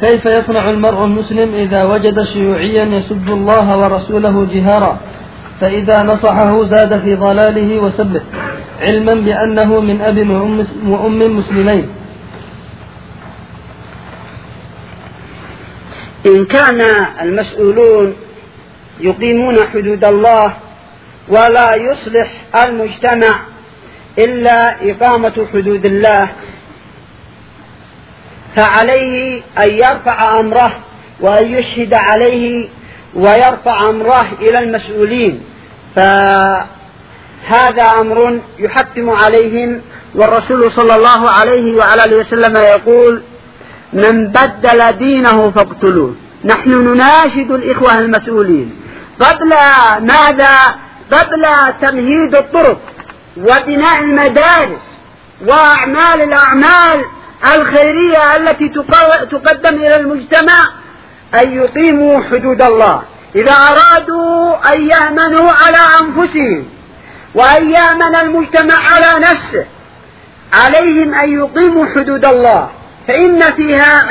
كيف يصنع المرء المسلم إذا وجد شيوعيا يسب الله ورسوله جهارا، فإذا نصحه زاد في ضلاله وسبه، علما بأنه من أب وأم مسلمين؟ إن كان المسؤولون يقيمون حدود الله ولا يصلح المجتمع إلا إقامة حدود الله، فعليه أن يرفع أمره وأن يشهد عليه ويرفع أمره إلى المسؤولين، فهذا أمر يحتم عليهم. والرسول صلى الله عليه وعلى وسلم يقول: من بدل دينه فاقتلوه. نحن نناشد الإخوة المسؤولين قبل ماذا؟ قبل تمهيد الطرق وبناء المدارس وأعمال الأعمال الخيرية التي تقدم إلى المجتمع أن يقيموا حدود الله. إذا أرادوا أن يأمنوا على أنفسهم وأن يأمن المجتمع على نفسه عليهم أن يقيموا حدود الله، فإن فيها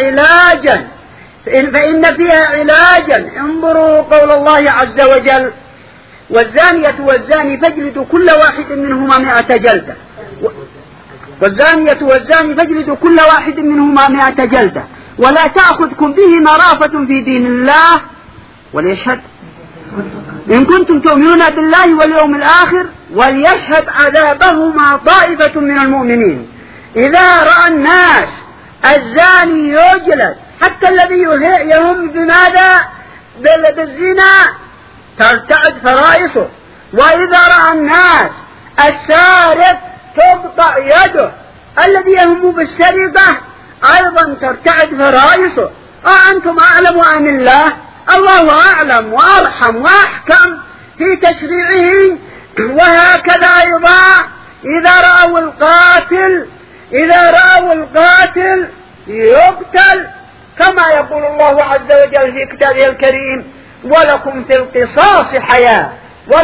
علاجا. انظروا قول الله عز وجل: والزانية والزاني فاجلدوا كل واحد منهما 100 جلدة. والزانية والزاني فاجلدوا كل واحد منهما 100 جلدة ولا تأخذكم بهما رأفة في دين الله وليشهد إن كنتم تؤمنون بالله واليوم الآخر وليشهد عذابهما طائفة من المؤمنين. إذا رأى الناس الزاني يجلد، حتى الذي يهم بماذا؟ بالزنا، ترتعد فرائصه. وإذا رأى الناس السارق تقطع يده، الذي يهم بالسرقة أيضا ترتعد فرائصه. أنتم أعلم أم الله؟ الله أعلم وأرحم وأحكم في تشريعه. وهكذا أيضا إذا رأوا القاتل يقتل، كما يقول الله عز وجل في كتابه الكريم: ولكم في القصاص حياة.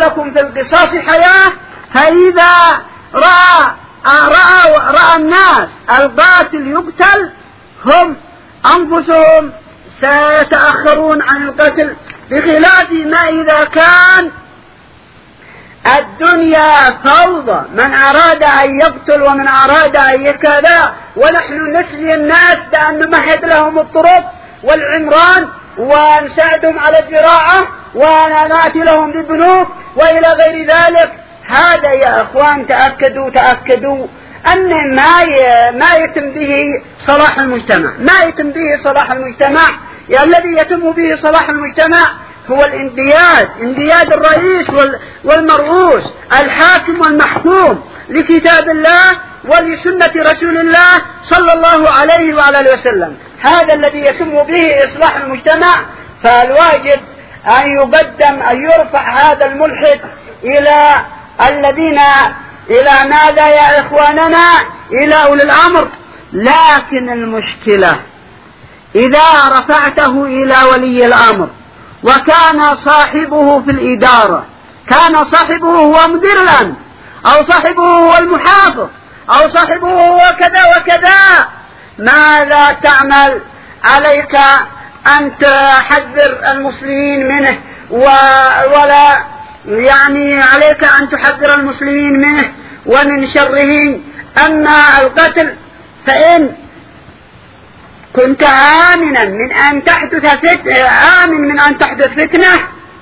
فإذا رأى الناس القاتل يقتل، هم أنفسهم سيتأخرون عن القتل، بخلاف ما إذا كان الدنيا فوضى، من أراد أن يقتل ومن أراد أن يكذا، ونحن نسلي الناس بأن نمهد لهم الطرق والعمران ونساعدهم على الزراعة ونأتي لهم بالبنوك وإلى غير ذلك. هذا يا أخوان تأكدوا أن ما يتم به صلاح المجتمع. الذي يتم به صلاح المجتمع هو انقياد الرئيس والمرؤوس، الحاكم والمحكوم لكتاب الله ولسنة رسول الله صلى الله عليه وعلى وسلم. هذا الذي يتم به إصلاح المجتمع. فالواجب أن يرفع هذا الملحد إلى ماذا يا إخواننا؟ إلى أولي الأمر. لكن المشكلة إذا رفعته إلى ولي الأمر وكان صاحبه في الإدارة، كان صاحبه هو مدير الأمن، أو صاحبه هو المحافظ، أو صاحبه هو كذا وكذا، ماذا تعمل؟ عليك أن تحذر المسلمين منه، عليك أن تحذر المسلمين منه ومن شره. أما القتل فإن كنت آمنا من أن تحدث فتنة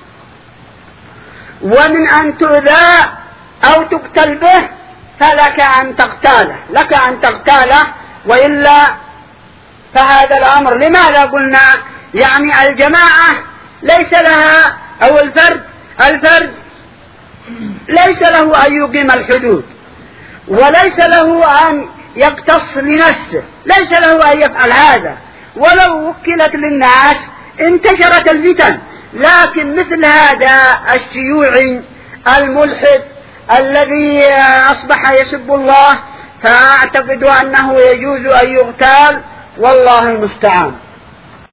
ومن أن تؤذى أو تقتل به، فلك أن تقتاله، وإلا فهذا الأمر. لماذا قلنا الجماعة ليس لها، أو الفرد ليس له أن يقيم الحدود، وليس له أن يقتص لنفسه، ليس له أن يفعل هذا. ولو وكلت للناس انتشرت الفتن. لكن مثل هذا الشيوعي الملحد الذي أصبح يسب الله، فأعتقد أنه يجوز أن يغتال، والله المستعان.